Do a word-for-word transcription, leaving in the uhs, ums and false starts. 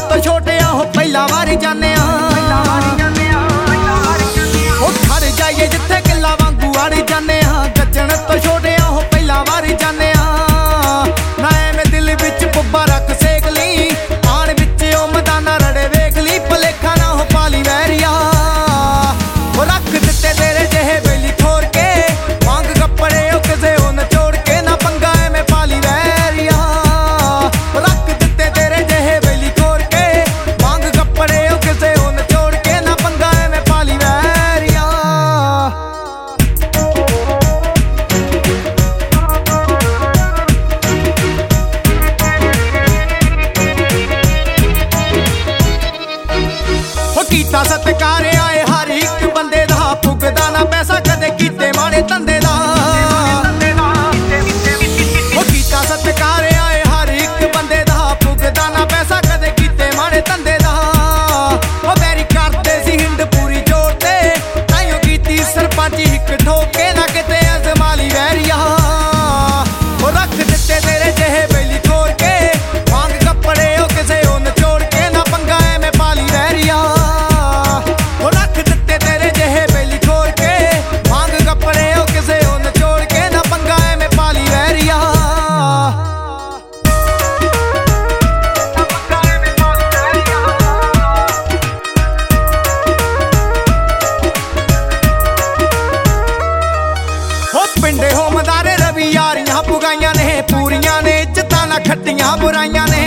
तो छोटे हो पहला वारी जाने घर जाइए जिथे किला वांगू आड़ी जाने गजन तो छोटे हो पहला वारी जाने ना एवें दिल विच बुब्बा रख सेक ली आन विच ओ मैदाना रड़े वेख ली भलेखा ना हो पाली वैरिया रख दिते तेरे जेहे बेली ठोर के मांग कपड़े ओ किसे हो नचोड़ के ना पंगा एवें पाली वैरिया रख दिते तेरे जेहे बेली ठोर के मांग कपड़े ओ किसे हो नचोड़ के ना पंगा एवें पाली वैरिया हो कीता सत्कार आए हर एक बंदे दा पुगदा ना पैसा कदे कीते माड़े धंधे दा हो कीता सत्कार आए हर एक बंदे दा पुगदा ना पैसा कदे कीते माड़े धंधे दा हो बैरी करदे सी हिंड पूरी जोड़ते ताइयों कीती सरपंच हिक ठोके ना किते अजमाली वैरिया हो रख दिते तेरे जेहे बेली ठोर के मांग कपड़े ओ किसे हो नचोड़ के ना पंगा एवें पाली वैरिया हो रख दिते तेरे जेहे बेली ठोर के मांग कपड़े ओ किसे हो नचोड़ के ना पंगा एवें पाली वैरिया हो पिंडे हो मदारे रवि यारियां पुगाइयां ने पूरियां ने इज्जतां ना खट्टियां बुराइयां ने